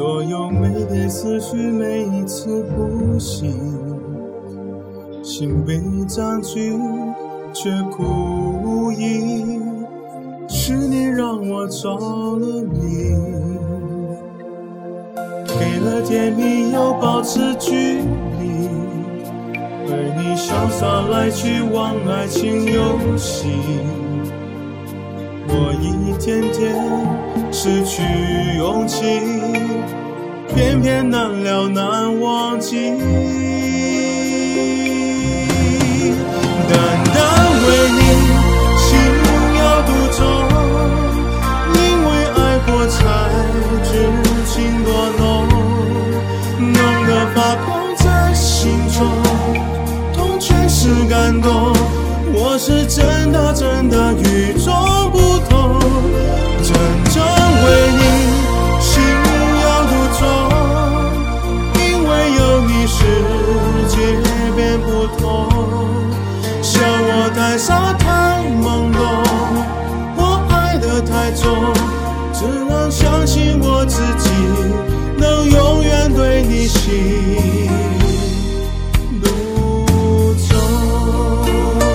所有美丽思绪，每一次呼吸，心被占据却苦无依，是你让我着了迷，给了甜蜜要保持距离，而你潇洒来去往爱情游戏，我一天天失去勇气，偏偏难了难忘记。单单为你心要独钟，因为爱过才知情多浓，浓得发光在心中，痛却是感动，我是真的真的与众不同，真正为你心要独钟，因为有你世界变不同，笑我太傻太懵懂，我爱得太重，只能相信我自己能永远对你心独钟。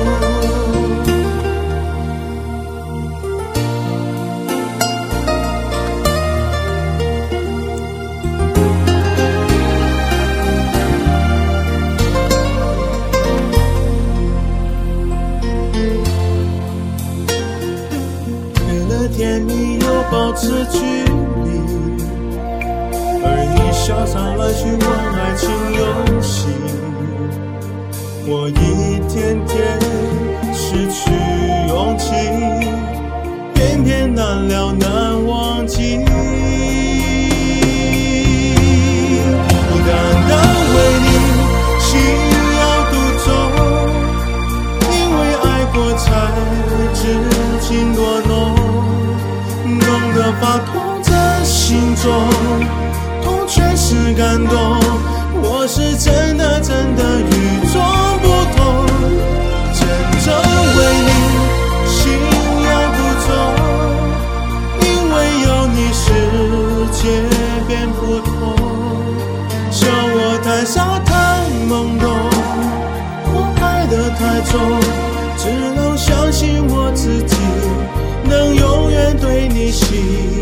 甜蜜又保持距离，而你潇洒来去玩爱情游戏，我一天天失去勇气，偏偏难了难忘记。单单为你心要独钟，因为爱过才知情多浓，浓得发痛在心中，痛却是感动，我是真的真的与众不同，真正为你心要独钟，因为有你世界变不同，笑我太傻太懵懂，我爱得太重，只能相信我自己能永远对你心